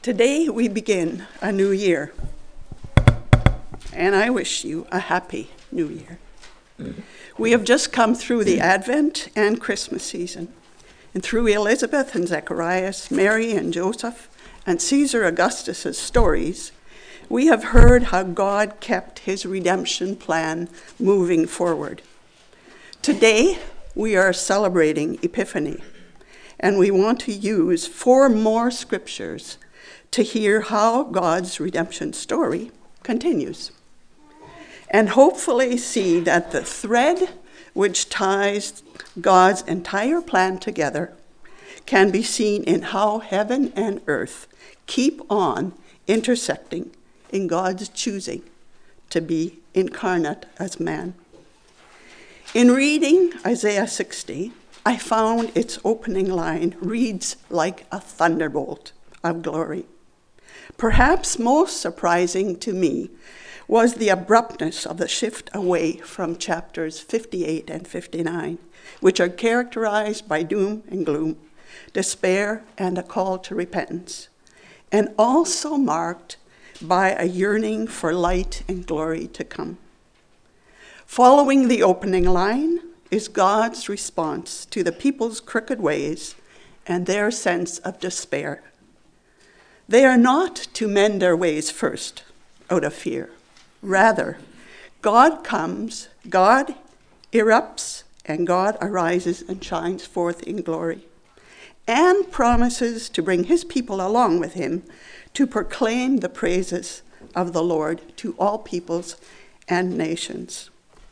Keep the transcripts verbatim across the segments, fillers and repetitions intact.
Today we begin a new year, and I wish you a happy new year. We have just come through the Advent and Christmas season, and through Elizabeth and Zacharias, Mary and Joseph, and Caesar Augustus's stories, we have heard how God kept his redemption plan moving forward. Today, we are celebrating Epiphany, and we want to use four more scriptures to hear how God's redemption story continues, and hopefully see that the thread which ties God's entire plan together can be seen in how heaven and earth keep on intersecting in God's choosing to be incarnate as man. In reading Isaiah sixty, I found its opening line reads like a thunderbolt of glory. Perhaps most surprising to me was the abruptness of the shift away from chapters fifty-eight and fifty-nine, which are characterized by doom and gloom, despair, and a call to repentance, and also marked by a yearning for light and glory to come. Following the opening line is God's response to the people's crooked ways and their sense of despair. They are not to mend their ways first, out of fear. Rather, God comes, God erupts, and God arises and shines forth in glory, and promises to bring his people along with him to proclaim the praises of the Lord to all peoples and nations.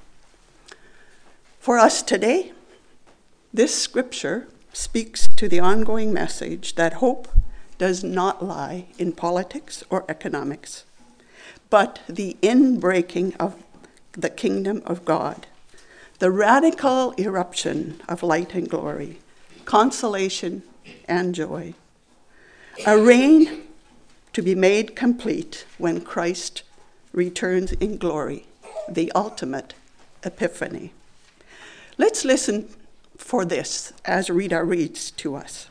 For us today, this scripture speaks to the ongoing message that hope does not lie in politics or economics, but the inbreaking of the kingdom of God, the radical eruption of light and glory, consolation and joy, a reign to be made complete when Christ returns in glory, the ultimate epiphany. Let's listen for this as Rita reads to us.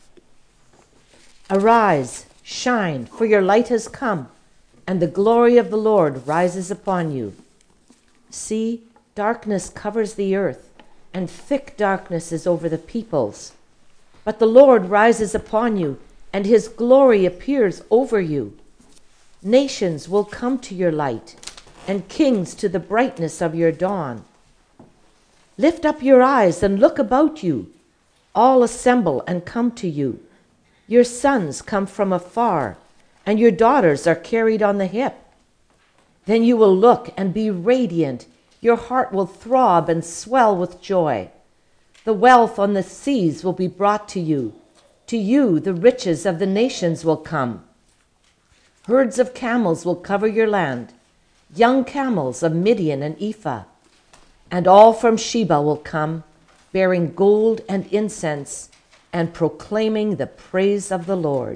Arise, shine, for your light has come, and the glory of the Lord rises upon you. See, darkness covers the earth, and thick darkness is over the peoples. But the Lord rises upon you, and his glory appears over you. Nations will come to your light, and kings to the brightness of your dawn. Lift up your eyes and look about you. All assemble and come to you. Your sons come from afar, and your daughters are carried on the hip. Then you will look and be radiant. Your heart will throb and swell with joy. The wealth on the seas will be brought to you. To you the riches of the nations will come. Herds of camels will cover your land, young camels of Midian and Ephah. And all from Sheba will come, bearing gold and incense, and proclaiming the praise of the Lord.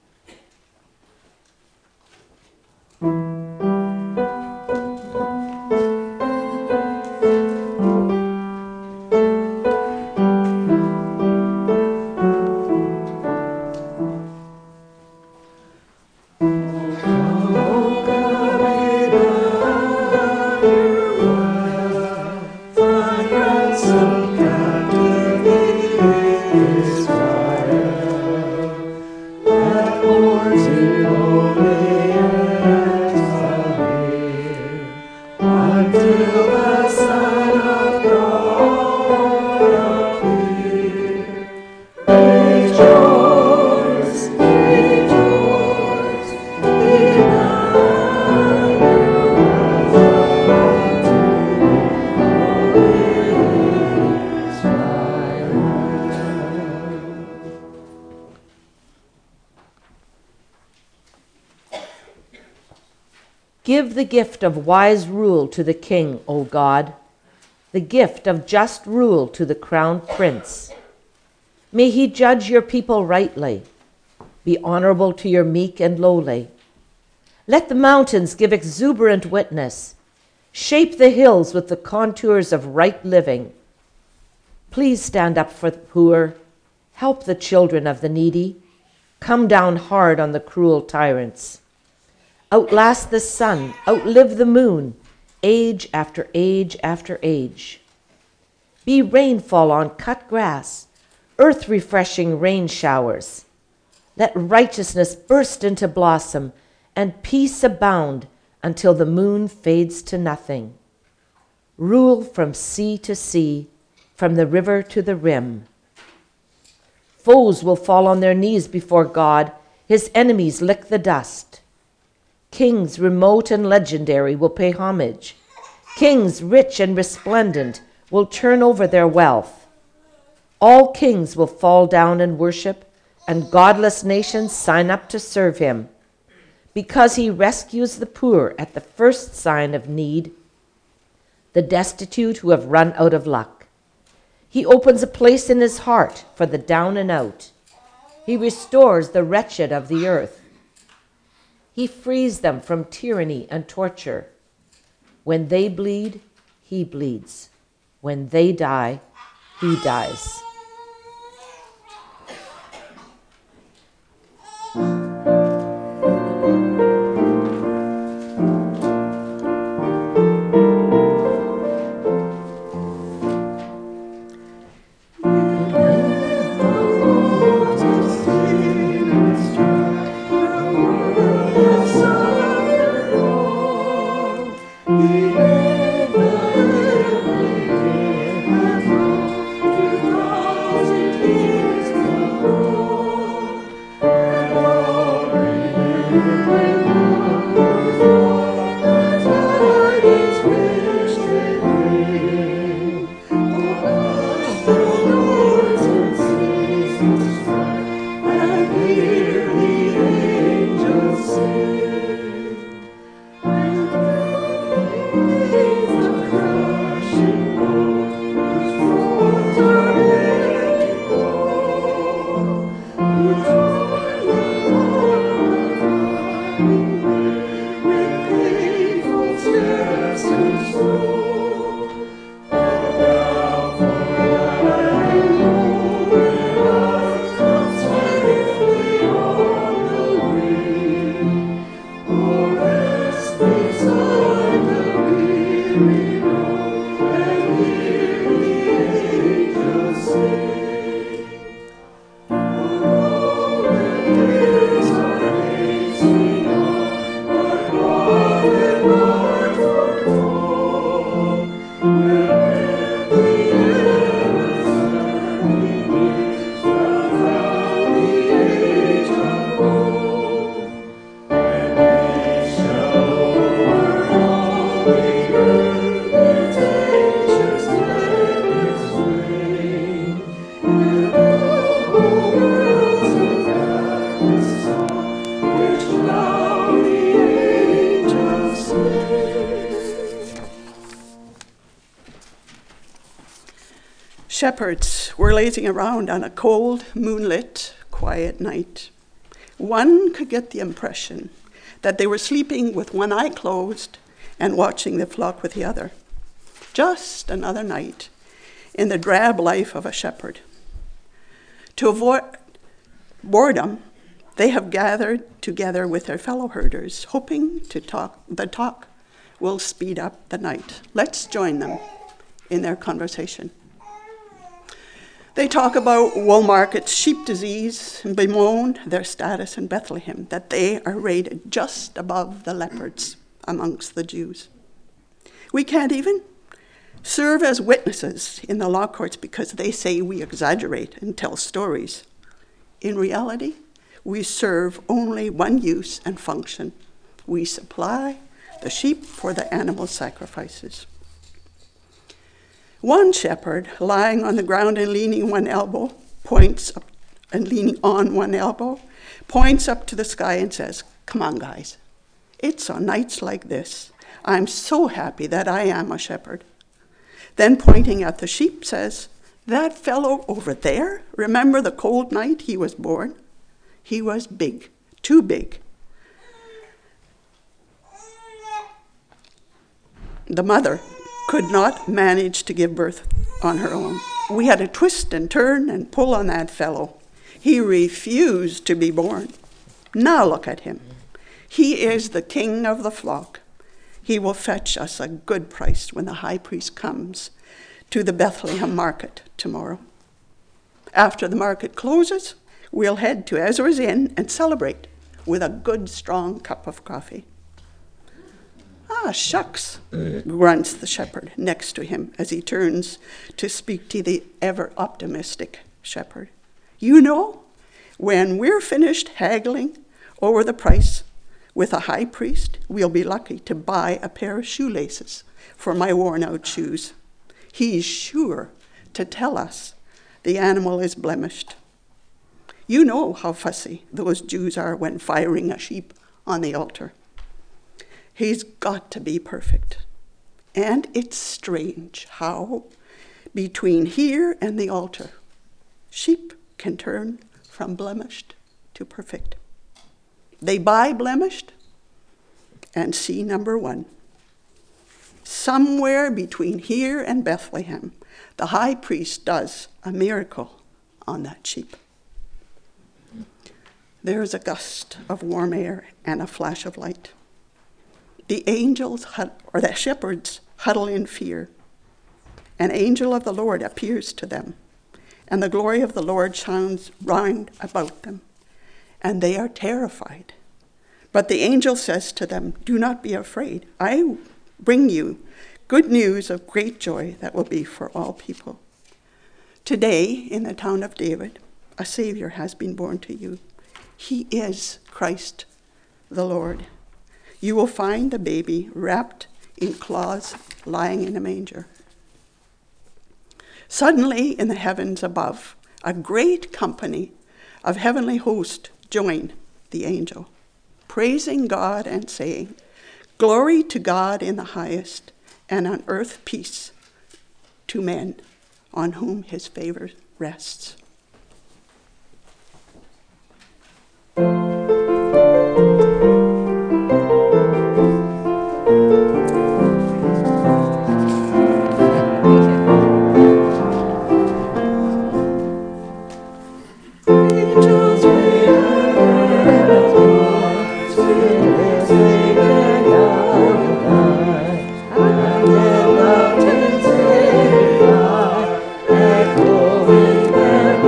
Give the gift of wise rule to the king, O God, the gift of just rule to the crowned prince. May he judge your people rightly, be honorable to your meek and lowly. Let the mountains give exuberant witness, shape the hills with the contours of right living. Please stand up for the poor, help the children of the needy, Come down hard on the cruel tyrants. Outlast the sun, outlive the moon, age after age after age. Be rainfall on cut grass, earth-refreshing rain showers. Let righteousness burst into blossom and peace abound until the moon fades to nothing. Rule from sea to sea, from the river to the rim. Foes will fall on their knees before God, his enemies lick the dust. Kings remote and legendary will pay homage. Kings rich and resplendent will turn over their wealth. All kings will fall down and worship, and godless nations sign up to serve him. Because he rescues the poor at the first sign of need, the destitute who have run out of luck. He opens a place in his heart for the down and out. He restores the wretched of the earth. He frees them from tyranny and torture. When they bleed, he bleeds. When they die, he dies. Shepherds were lazing around on a cold, moonlit, quiet night. One could get the impression that they were sleeping with one eye closed and watching the flock with the other. Just another night in the drab life of a shepherd. To avoid boredom, they have gathered together with their fellow herders, hoping to talk. The talk will speed up the night. Let's join them in their conversation. They talk about Woolmarket's sheep disease and bemoan their status in Bethlehem, that they are rated just above the leopards amongst the Jews. We can't even serve as witnesses in the law courts because they say we exaggerate and tell stories. In reality, we serve only one use and function. We supply the sheep for the animal sacrifices. One shepherd, lying on the ground and leaning one elbow, points up, and leaning on one elbow, points up to the sky and says, "Come on, guys. It's on nights like this. I'm so happy that I am a shepherd." Then pointing at the sheep says, "That fellow over there, remember the cold night he was born? He was big, too big." The mother could not manage to give birth on her own. We had to twist and turn and pull on that fellow. He refused to be born. Now look at him. He is the king of the flock. He will fetch us a good price when the high priest comes to the Bethlehem market tomorrow. After the market closes, we'll head to Ezra's Inn and celebrate with a good strong cup of coffee. Ah, shucks, grunts the shepherd next to him as he turns to speak to the ever-optimistic shepherd. You know, when we're finished haggling over the price with a high priest, we'll be lucky to buy a pair of shoelaces for my worn-out shoes. He's sure to tell us the animal is blemished. You know how fussy those Jews are when firing a sheep on the altar. He's got to be perfect. And it's strange how, between here and the altar, sheep can turn from blemished to perfect. They buy blemished and see number one. Somewhere between here and Bethlehem, the high priest does a miracle on that sheep. There's a gust of warm air and a flash of light. The angels, or the shepherds, huddle in fear. An angel of the Lord appears to them, and the glory of the Lord shines round about them, and they are terrified. But the angel says to them, "Do not be afraid. I bring you good news of great joy that will be for all people. Today, in the town of David, a Savior has been born to you. He is Christ the Lord. You will find the baby wrapped in cloths, lying in a manger." Suddenly, in the heavens above, a great company of heavenly hosts join the angel, praising God and saying, "Glory to God in the highest, and on earth peace to men on whom his favor rests." Echoing the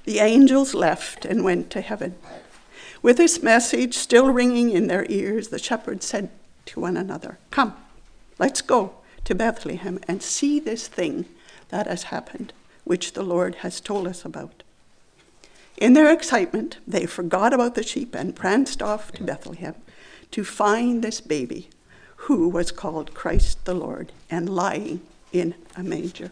The angels left and went to heaven. With this message still ringing in their ears, the shepherds said to one another, "Come, let's go to Bethlehem and see this thing that has happened, which the Lord has told us about." In their excitement, they forgot about the sheep and pranced off to Bethlehem to find this baby, who was called Christ the Lord, and lying in a manger.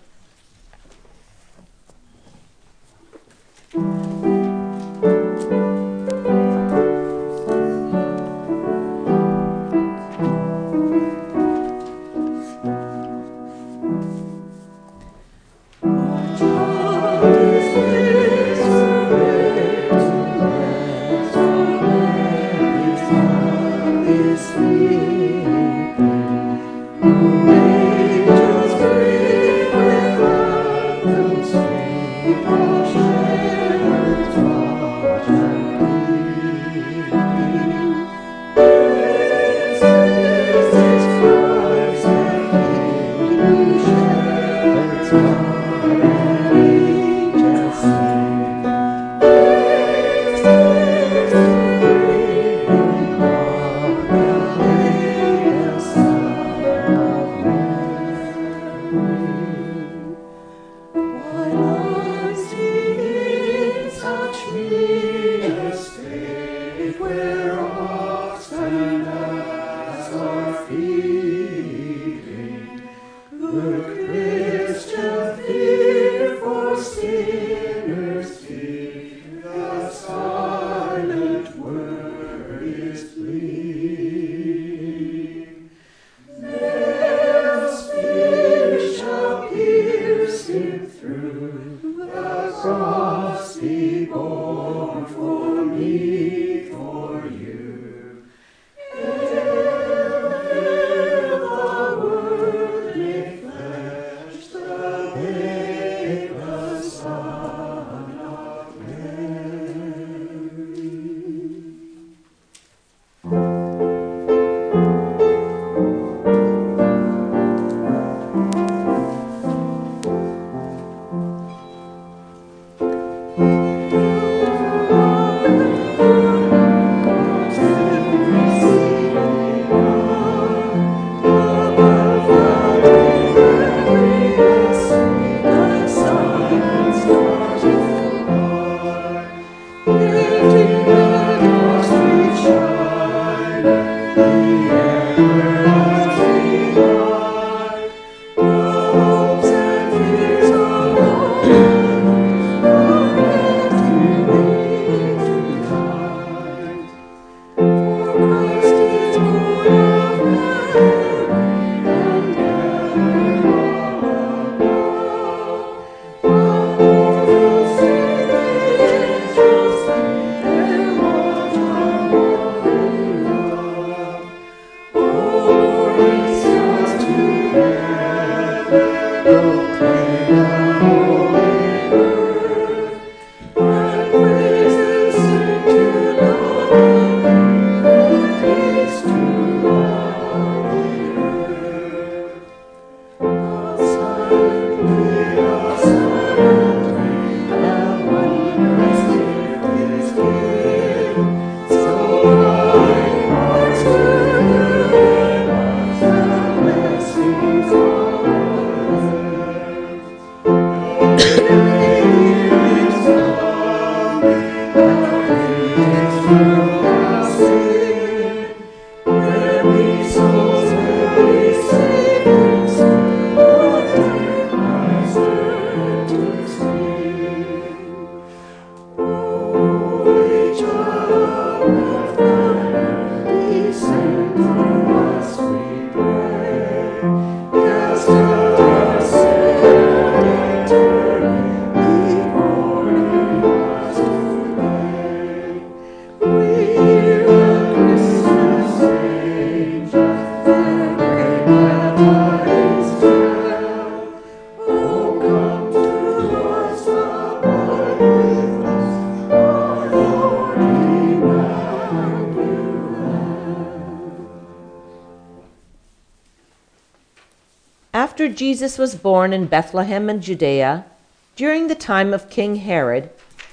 After Jesus was born in Bethlehem in Judea, during the time of King Herod,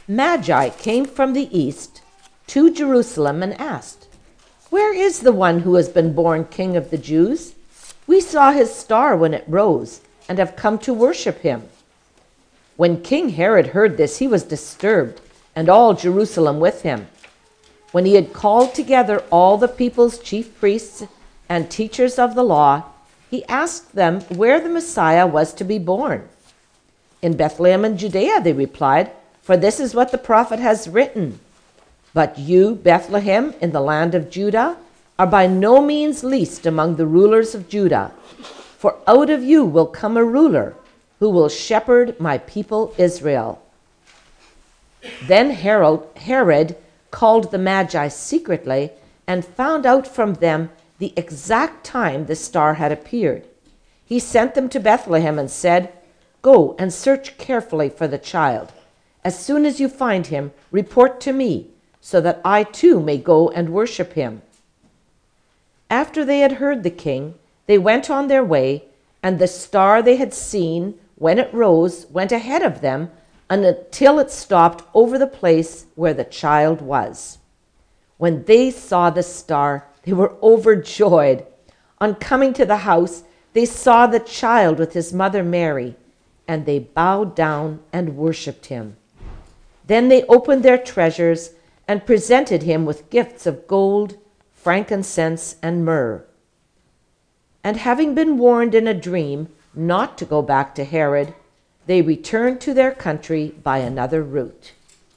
Magi came from the east to Jerusalem and asked, "Where is the one who has been born King of the Jews? We saw his star when it rose and have come to worship him." When King Herod heard this, he was disturbed, and all Jerusalem with him. When he had called together all the people's chief priests and teachers of the law, he asked them where the Messiah was to be born. "In Bethlehem in Judea," they replied, "for this is what the prophet has written. But you, Bethlehem, in the land of Judah, are by no means least among the rulers of Judah, for out of you will come a ruler who will shepherd my people Israel." Then Herod, Herod called the Magi secretly and found out from them the exact time the star had appeared. He sent them to Bethlehem and said, "Go and search carefully for the child. As soon as you find him, report to me, so that I too may go and worship him." After they had heard the king, they went on their way, and the star they had seen when it rose went ahead of them until it stopped over the place where the child was. When they saw the star, they were overjoyed. On coming to the house, they saw the child with his mother Mary, and they bowed down and worshipped him. Then they opened their treasures and presented him with gifts of gold, frankincense, and myrrh. And having been warned in a dream not to go back to Herod, they returned to their country by another route.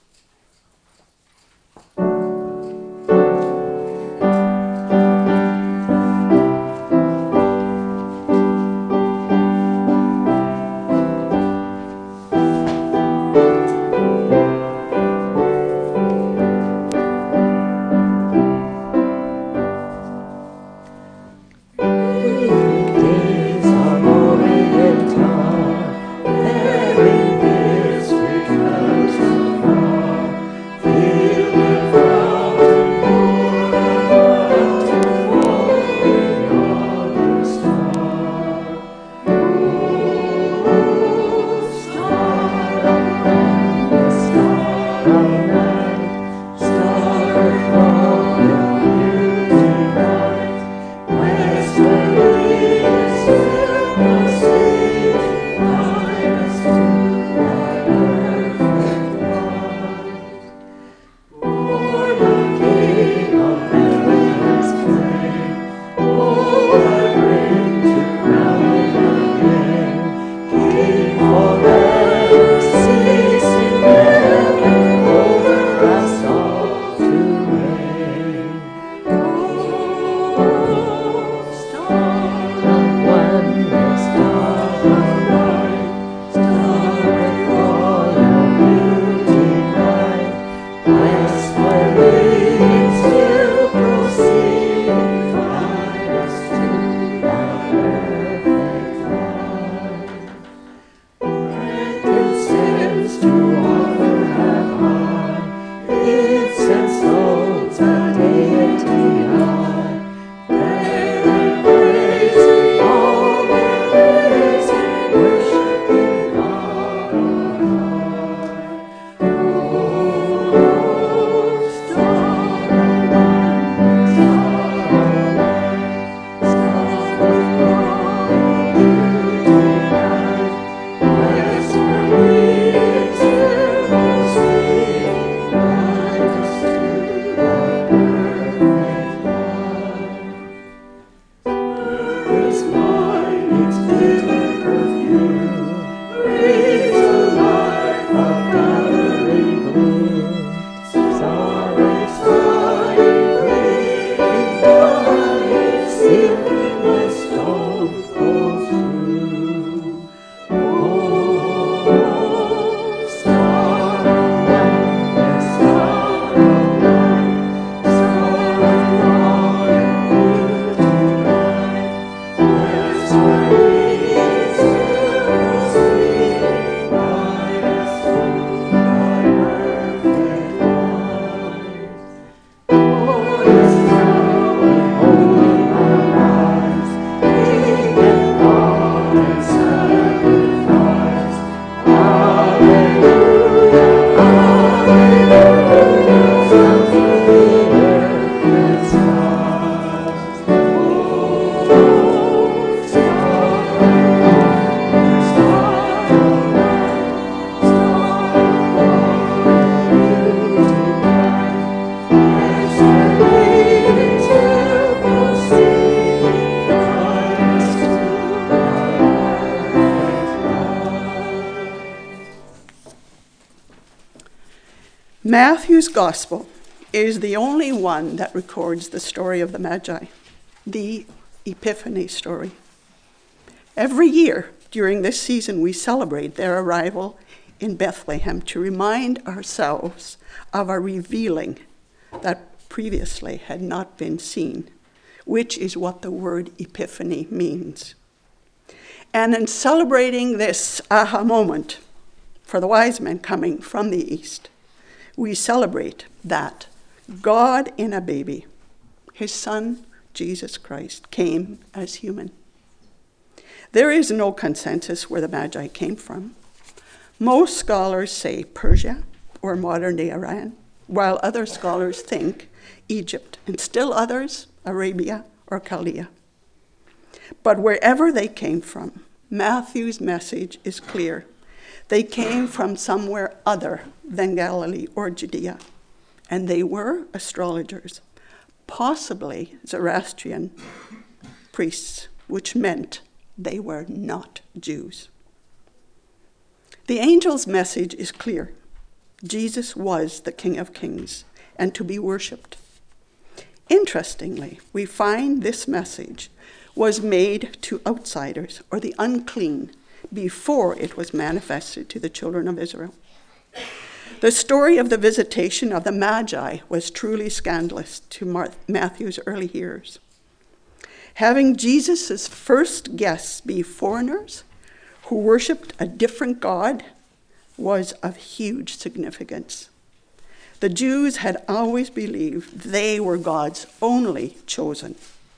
Days are glory and tongue, bearing gifts with us. Matthew's gospel is the only one that records the story of the Magi, the Epiphany story. Every year during this season, we celebrate their arrival in Bethlehem to remind ourselves of a revealing that previously had not been seen, which is what the word epiphany means. And in celebrating this aha moment for the wise men coming from the east, we celebrate that God in a baby, his son, Jesus Christ, came as human. There is no consensus where the Magi came from. Most scholars say Persia or modern-day Iran, while other scholars think Egypt, and still others, Arabia or Chaldea. But wherever they came from, Matthew's message is clear. They came from somewhere other than Galilee or Judea, and they were astrologers, possibly Zoroastrian priests, which meant they were not Jews. The angel's message is clear. Jesus was the King of Kings and to be worshipped. Interestingly, we find this message was made to outsiders or the unclean before it was manifested to the children of Israel. The story of the visitation of the Magi was truly scandalous to Mar- Matthew's early hearers. Having Jesus' first guests be foreigners who worshipped a different God was of huge significance. The Jews had always believed they were God's only chosen.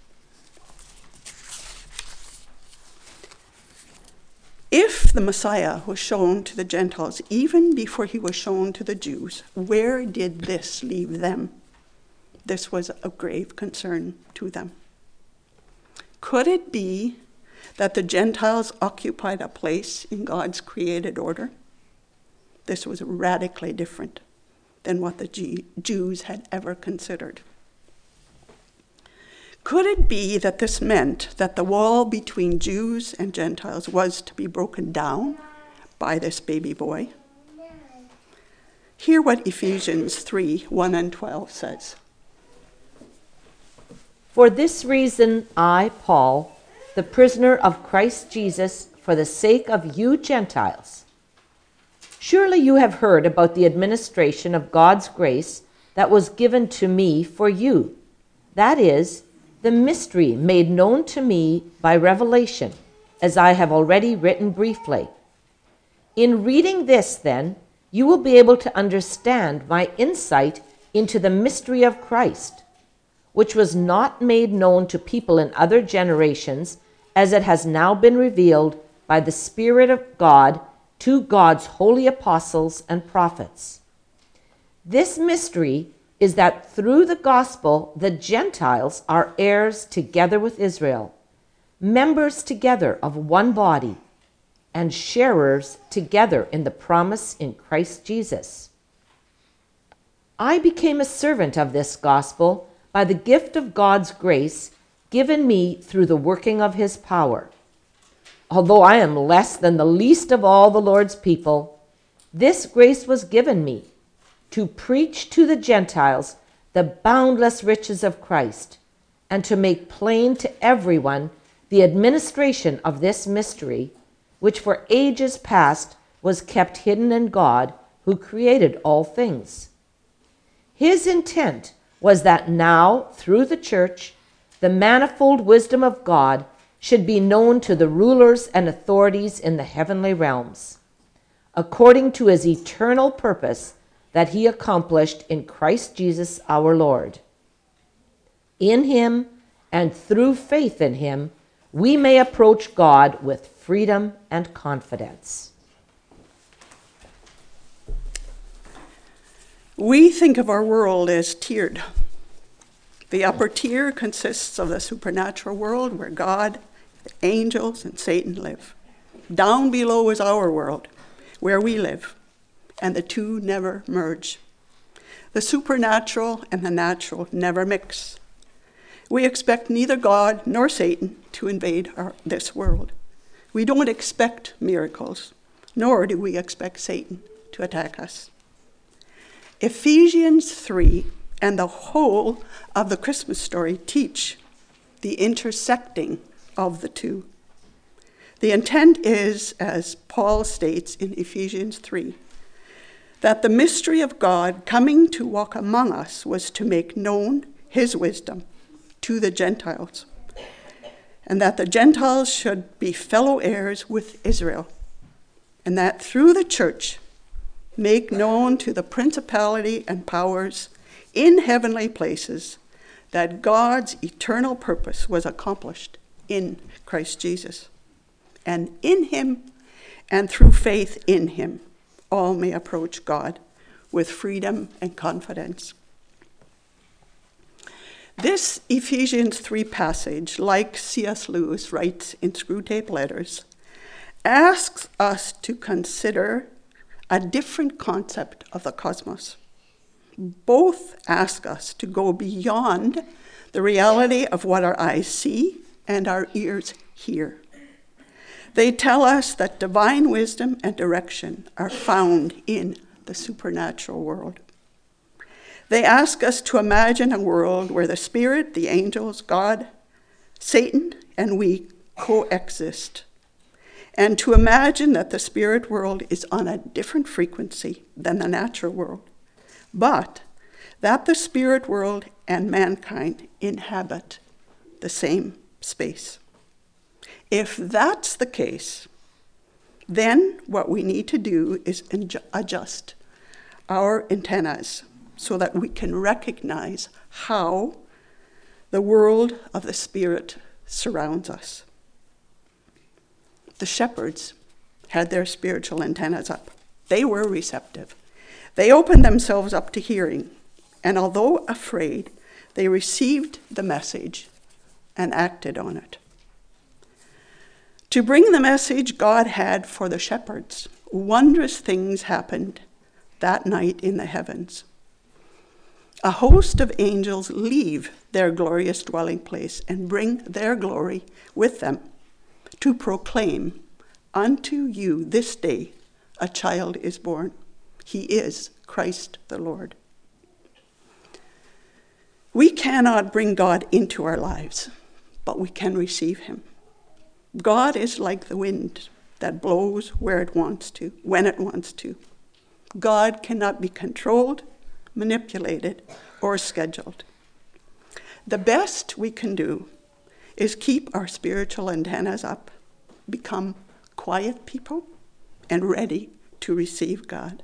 If the Messiah was shown to the Gentiles even before he was shown to the Jews, where did this leave them? This was a grave concern to them. Could it be that the Gentiles occupied a place in God's created order? This was radically different than what the G- Jews had ever considered. Could it be that this meant that the wall between Jews and Gentiles was to be broken down by this baby boy? Hear what Ephesians three, one and twelve says. For this reason, I, Paul, the prisoner of Christ Jesus, for the sake of you Gentiles. Surely you have heard about the administration of God's grace that was given to me for you. That is, the mystery made known to me by revelation, as I have already written briefly. In reading this, then, you will be able to understand my insight into the mystery of Christ, which was not made known to people in other generations, as it has now been revealed by the Spirit of God to God's holy apostles and prophets. This mystery is that through the gospel, the Gentiles are heirs together with Israel, members together of one body, and sharers together in the promise in Christ Jesus. I became a servant of this gospel by the gift of God's grace given me through the working of his power. Although I am less than the least of all the Lord's people, this grace was given me to preach to the Gentiles the boundless riches of Christ, and to make plain to everyone the administration of this mystery, which for ages past was kept hidden in God, who created all things. His intent was that now, through the church, the manifold wisdom of God should be known to the rulers and authorities in the heavenly realms, according to his eternal purpose that he accomplished in Christ Jesus our Lord. In him and through faith in him, we may approach God with freedom and confidence. We think of our world as tiered. The upper tier consists of the supernatural world where God, angels, and Satan live. Down below is our world, where we live, and the two never merge. The supernatural and the natural never mix. We expect neither God nor Satan to invade our, this world. We don't expect miracles, nor do we expect Satan to attack us. Ephesians three and the whole of the Christmas story teach the intersecting of the two. The intent is, as Paul states in Ephesians three, that the mystery of God coming to walk among us was to make known his wisdom to the Gentiles, and that the Gentiles should be fellow heirs with Israel, and that through the church make known to the principality and powers in heavenly places that God's eternal purpose was accomplished in Christ Jesus. And in him, and through faith in him, all may approach God with freedom and confidence. This Ephesians three passage, like C S Lewis writes in Screwtape Letters, asks us to consider a different concept of the cosmos. Both ask us to go beyond the reality of what our eyes see and our ears hear. They tell us that divine wisdom and direction are found in the supernatural world. They ask us to imagine a world where the Spirit, the angels, God, Satan, and we coexist, and to imagine that the spirit world is on a different frequency than the natural world, but that the spirit world and mankind inhabit the same space. If that's the case, then what we need to do is adjust our antennas so that we can recognize how the world of the spirit surrounds us. The shepherds had their spiritual antennas up. They were receptive. They opened themselves up to hearing, and although afraid, they received the message and acted on it. To bring the message God had for the shepherds, wondrous things happened that night in the heavens. A host of angels leave their glorious dwelling place and bring their glory with them to proclaim, "Unto you this day a child is born. He is Christ the Lord." We cannot bring God into our lives, but we can receive him. God is like the wind that blows where it wants to, when it wants to. God cannot be controlled, manipulated, or scheduled. The best we can do is keep our spiritual antennas up, become quiet people, and ready to receive God.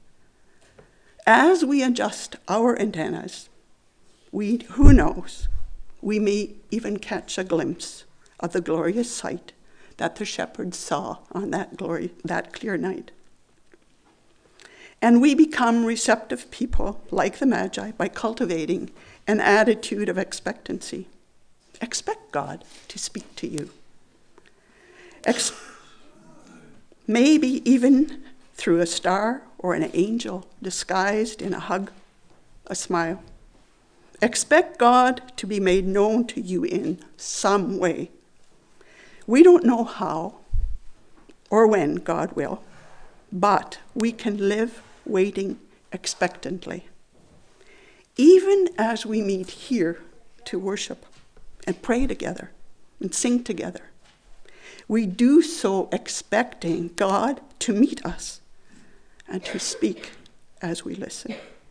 As we adjust our antennas, we, who knows, we may even catch a glimpse of the glorious sight that the shepherds saw on that glory, that clear night. And we become receptive people like the Magi by cultivating an attitude of expectancy. Expect God to speak to you. Ex- maybe even through a star or an angel disguised in a hug, a smile. Expect God to be made known to you in some way. We don't know how or when God will, but we can live waiting expectantly. Even as we meet here to worship and pray together and sing together, we do so expecting God to meet us and to speak as we listen.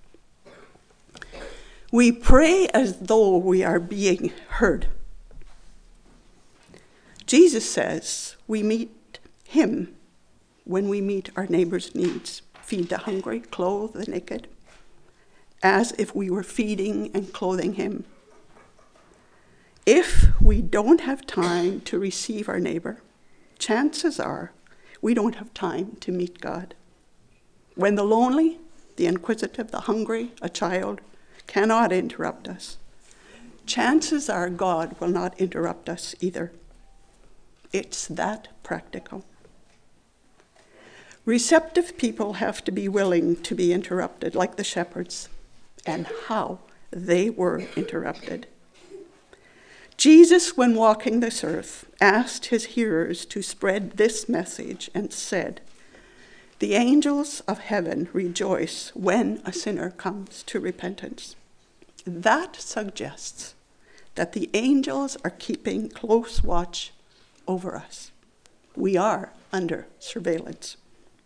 We pray as though we are being heard. Jesus says we meet him when we meet our neighbor's needs, feed the hungry, clothe the naked, as if we were feeding and clothing him. If we don't have time to receive our neighbor, chances are we don't have time to meet God. When the lonely, the inquisitive, the hungry, a child cannot interrupt us, chances are God will not interrupt us either. It's that practical. Receptive people have to be willing to be interrupted, like the shepherds, and how they were interrupted. Jesus, when walking this earth, asked his hearers to spread this message and said, The angels of heaven rejoice when a sinner comes to repentance. That suggests that the angels are keeping close watch over us. We are under surveillance.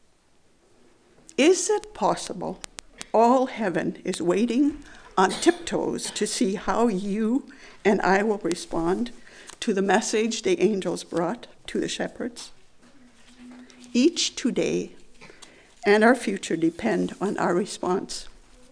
Is it possible all heaven is waiting on tiptoes to see how you and I will respond to the message the angels brought to the shepherds? Each today and our future depend on our response.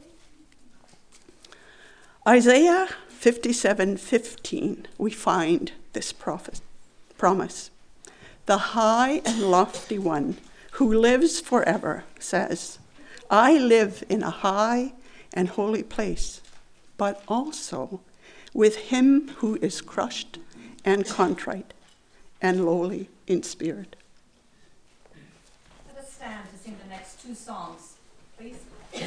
Isaiah fifty-seven fifteen, we find this prophet, promise. The high and lofty one who lives forever says, I live in a high and holy place, but also with him who is crushed and contrite and lowly in spirit. Let us stand to sing the next two songs, please.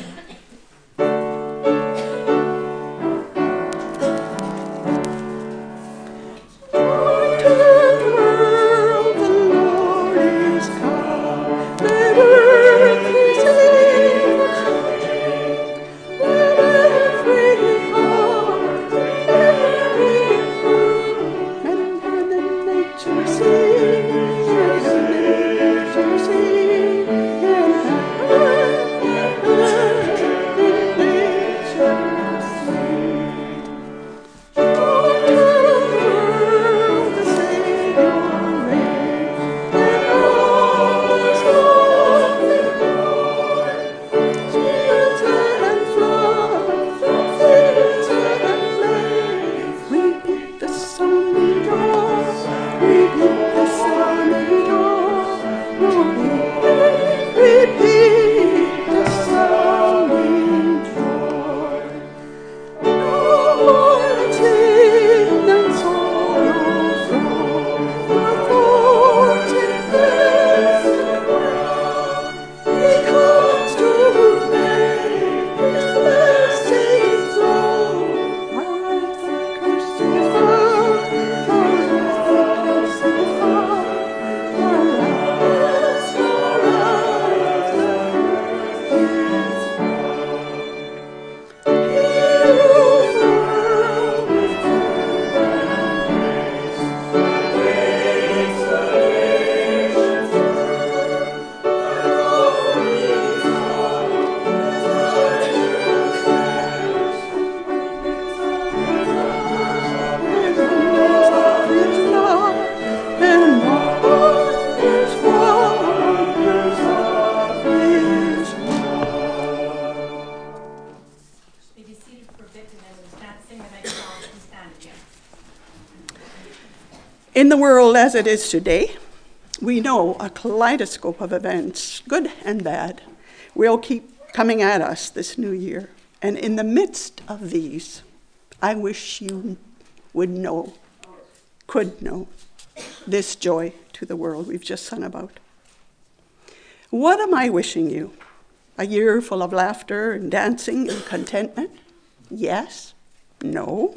In the world as it is today, we know a kaleidoscope of events, good and bad, will keep coming at us this new year. And in the midst of these, I wish you would know, could know, this joy to the world we've just sung about. What am I wishing you? A year full of laughter and dancing and contentment? Yes? No?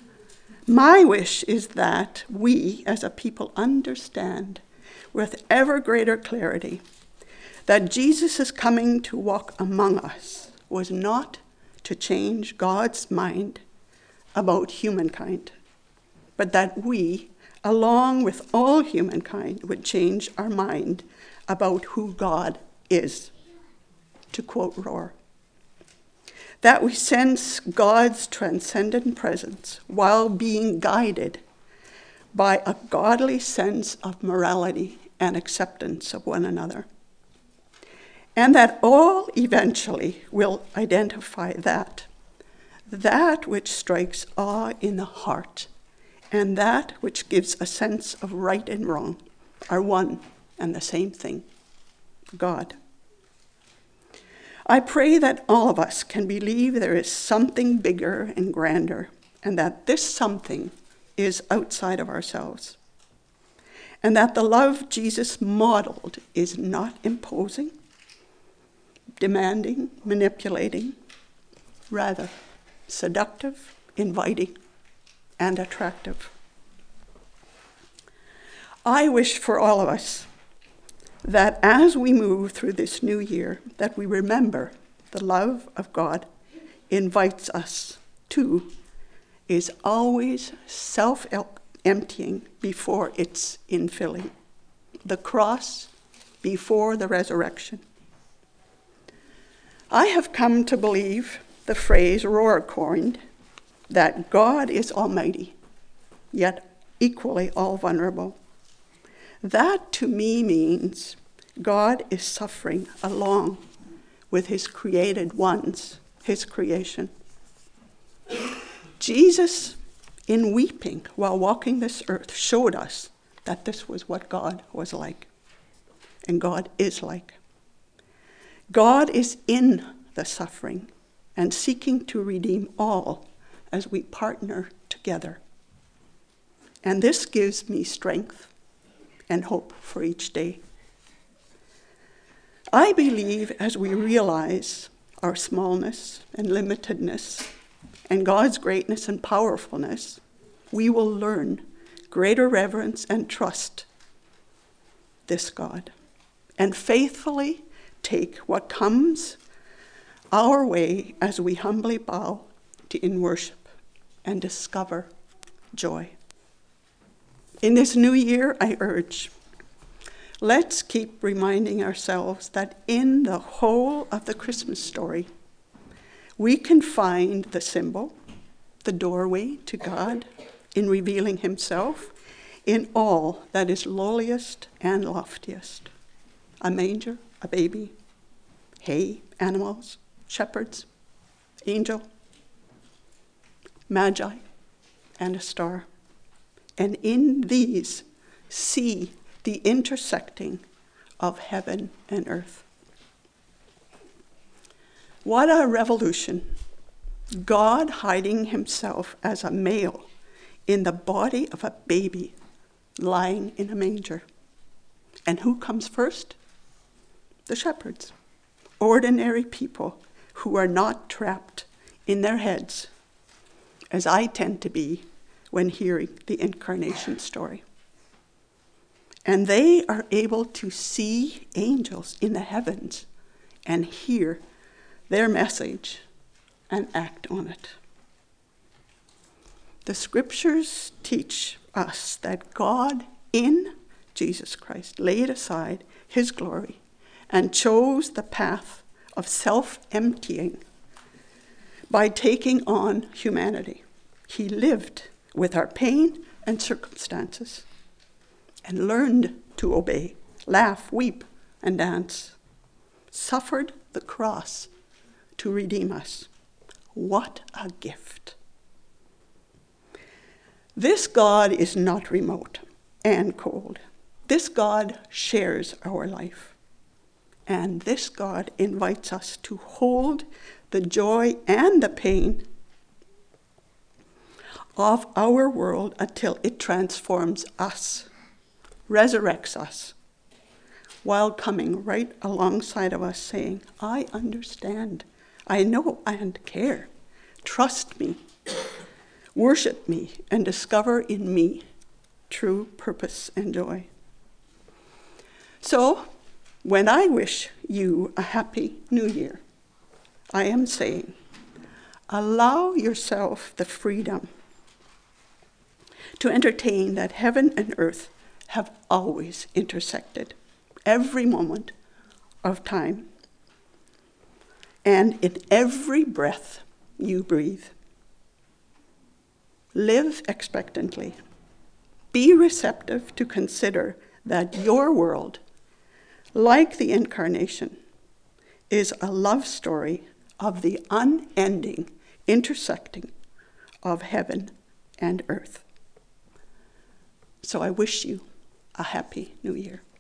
My wish is that we as a people understand with ever greater clarity that Jesus' coming to walk among us was not to change God's mind about humankind, but that we, along with all humankind, would change our mind about who God is, to quote Rohr. That we sense God's transcendent presence while being guided by a godly sense of morality and acceptance of one another. And that all eventually will identify that, that which strikes awe in the heart, and that which gives a sense of right and wrong are one and the same thing, God. I pray that all of us can believe there is something bigger and grander, and that this something is outside of ourselves, and that the love Jesus modeled is not imposing, demanding, manipulating, rather seductive, inviting, and attractive. I wish for all of us that as we move through this new year, that we remember the love of God invites us to, is always self-emptying before its infilling. The cross before the resurrection. I have come to believe the phrase Rohr coined, that God is almighty, yet equally all vulnerable. That to me means God is suffering along with his created ones, his creation. Jesus, in weeping while walking this earth, showed us that this was what God was like, and God is like. God is in the suffering and seeking to redeem all as we partner together. And this gives me strength and hope for each day. I believe as we realize our smallness and limitedness and God's greatness and powerfulness, we will learn greater reverence and trust this God and faithfully take what comes our way as we humbly bow to in worship and discover joy. In this new year, I urge, let's keep reminding ourselves that in the whole of the Christmas story, we can find the symbol, the doorway to God in revealing himself in all that is lowliest and loftiest. A manger, a baby, hay, animals, shepherds, angel, magi, and a star. And in these, see the intersecting of heaven and earth. What a revolution. God hiding himself as a male in the body of a baby lying in a manger. And who comes first? The shepherds, ordinary people who are not trapped in their heads, as I tend to be when hearing the incarnation story. And they are able to see angels in the heavens and hear their message and act on it. The scriptures teach us that God in Jesus Christ laid aside his glory and chose the path of self-emptying by taking on humanity. He lived with our pain and circumstances and learned to obey, laugh, weep, and dance, suffered the cross to redeem us. What a gift. This God is not remote and cold. This God shares our life. And this God invites us to hold the joy and the pain of our world until it transforms us, resurrects us, while coming right alongside of us saying, I understand, I know and care, trust me, worship me, and discover in me true purpose and joy. So, when I wish you a happy new year, I am saying, allow yourself the freedom to entertain that heaven and earth have always intersected, every moment of time, and in every breath you breathe. Live expectantly. Be receptive to consider that your world, like the incarnation, is a love story of the unending intersecting of heaven and earth. So I wish you a happy new year.